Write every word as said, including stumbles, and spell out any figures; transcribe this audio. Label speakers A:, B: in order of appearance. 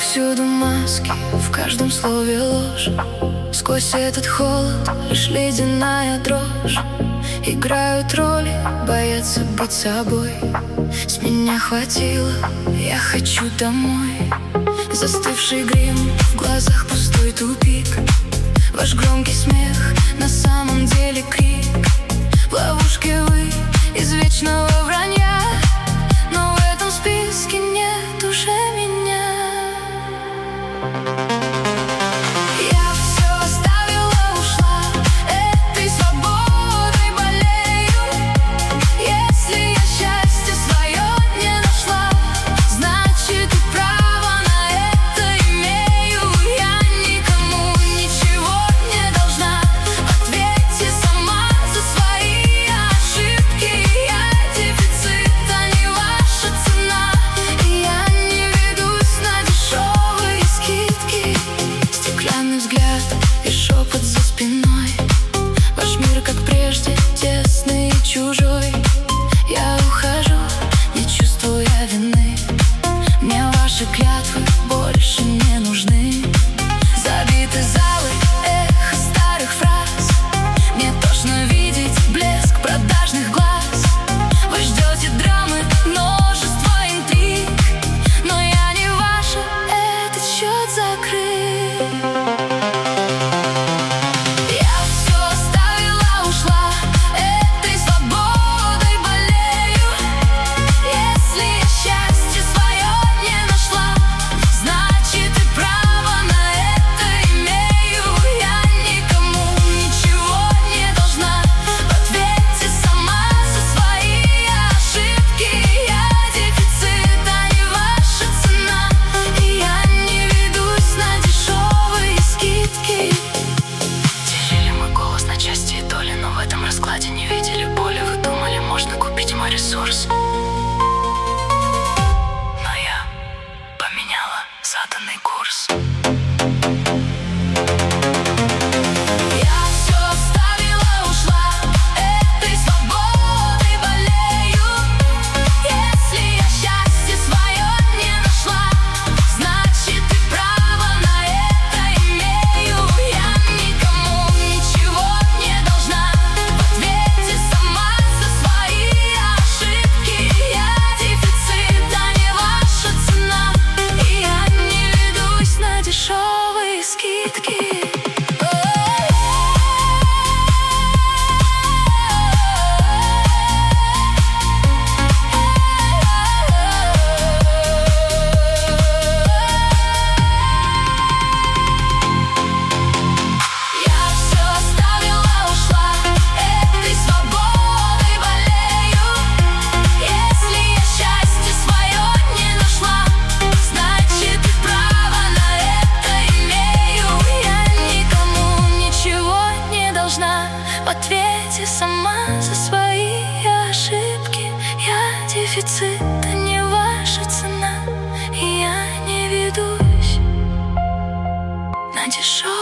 A: Повсюду маски, в каждом слове ложь. Сквозь этот холод лишь ледяная дрожь. Играют роли, боятся быть собой. С меня хватило, я хочу домой. Застывший грим, в глазах пустой тупик. Ваш громкий смех, на самом деле крик. В ловушке вы из вечного вранья, но в этом списке нет уже меня. Я все оставила, ушла, этой свободой болею. Если я счастье свое не нашла, значит и право на это имею. Я никому ничего не должна. Ответьте сама за свои ошибки. Я дефицит, а не ваша цена. И я не ведусь на дешевые скидки. Стеклянный взгляд и шепот за спиной. Ваш мир, как прежде, тесный и чужой. Я ухожу, не чувствуя вины. Мне ваши клятвы больше не нужны. Забиты залы, эхо старых фраз. Мне тошно видеть блеск продажных глаз. Вы ждете драмы, множество интриг, но я не ваша, этот счет закрыт. Я все оставила, ушла, этой свободой болею. Если я счастье свое не нашла, значит и право на это имею. Я никому ничего не должна. Ответьте сама за свои ошибки. Я дефицит, а не ваша цена. И я не ведусь на дешевые скидки. Делили мой голос на части и доли, но в этом раскладе не видели боли. Вы думали, можно купить мой ресурс, но я поменяла заданный курс. Я все оставила, ушла, этой свободой болею. Если я счастье свое не нашла, значит и право на это имею. Я никому ничего не должна. Ответьте сама за свои ошибки. Я дефицит, а не ваша цена. И я не ведусь на дешевые скидки. Я все оставила, ушла, этой свободой болею. Если я счастье свое не нашла, значит и право на это имею. Я никому ничего не должна. Ответьте сама за свои ошибки. Я дефицит, а не ваша цена. И я не ведусь на дешевые